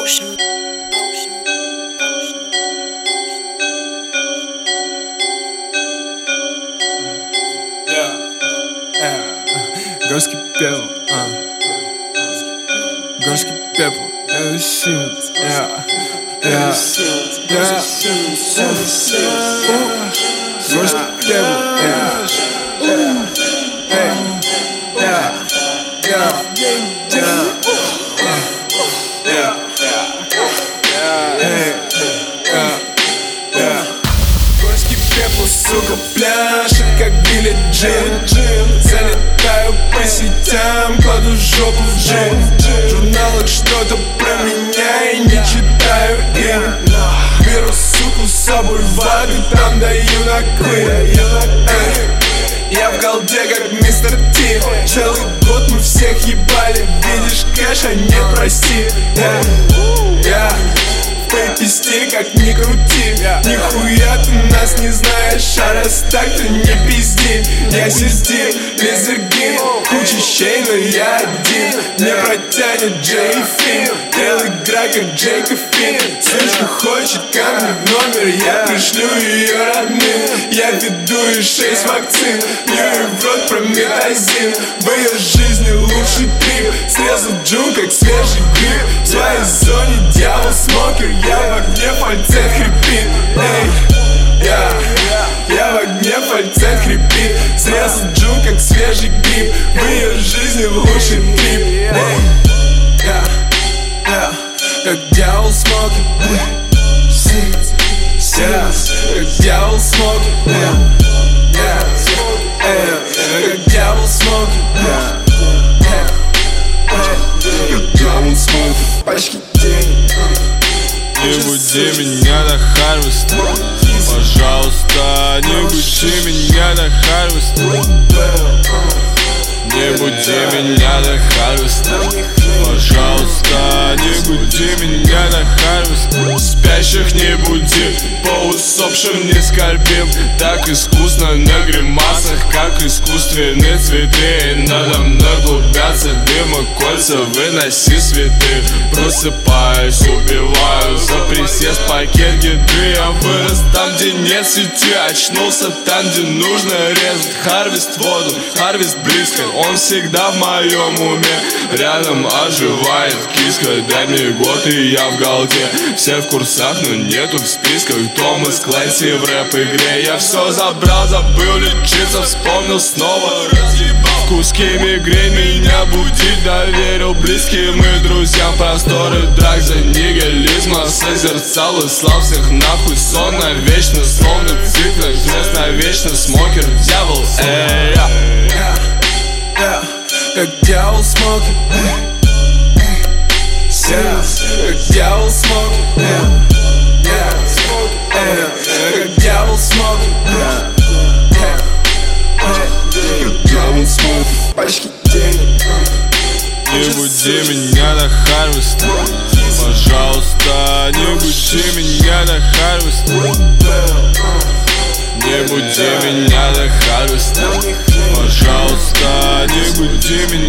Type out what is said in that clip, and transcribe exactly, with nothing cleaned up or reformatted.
Motion. Motion. Yeah, yeah. Горский пепел, а. Горский пепел, это Симмонс, yeah, yeah, yeah. Горский пепел, yeah, yeah, hey, yeah, yeah, yeah, yeah, hey, yeah, yeah. Горский пепел, сука, пляшет, как Билли Джин. Залетаю по сетям, кладу жопу в джин. В журналах что-то про меня и не читаю им. Беру суку с собой в ад и там даю на клин. Я в голде, как мистер Ти. Целый год мы всех ебали. Видишь кэш, а не прости. Я в пейпе стиль, как ни крути. Нихуя ты нас не знаешь, а раз так, то не пизди. Я сиздим, лизергин, куча щей, но я один. Не протянет Джей и Финн. Тел игра, как Джейк и Финн. Сучка хочет ко мне в номер, я пришлю ее родным. Я веду и шесть вакцин, плюю в рот прометазин. В ее жизни лучший трип. Срезал джун, как свежий гриб. В своей зоне дьявол смокер. Я в огне, фальцет хрипит. Эй, я, я в огне, фальцет хрипит. Срезал джун, как свежий гриб. В ее жизни лучший трип. Эй, я, я, как дьявол смокер. Как дьявол смокер. Как дьявол смокер. Как дьявол смокер. Пачки денег. Не буди меня до Харвеста, пожалуйста, не буди меня до Харвеста. Не буди меня до Харвеста, пожалуйста, не буди меня до Харвеста. Спящих не буди, по усопшим не скорбим. Так искусно на гримасах, как искусственные цветы. И надо мной клубятся дыма, кольца, выноси цветы. Просыпаюсь, убиваю за присест пакет гидры. Я вырос там, где нет сети, очнулся там, где нужно резать. Харвест воду, харвест близко, он всегда в моем уме. Рядом оживает киска, дай мне год и я в голде. Все в курсах, но нету в списках. Томас Клэнси в рэп-игре. Я все забрал, забыл лечиться, вспомнил снова. Разъебал куски мигрень, меня будить доверил близким и друзьям. Просторы драк за нигилизма созерцал и слал всех нахуй. Сон навечно, словно цикл, жест навечно, смокер, дьявол. Эй, я. Yeah, как дьявол смокер. Как дьявол смокер. Как дьявол смокер. Как дьявол смокер. Пачки денег. Не буди меня до Харвеста, пожалуйста, не буди меня до Харвеста. Не буди меня до Харвеста, пожалуйста, не буди меня.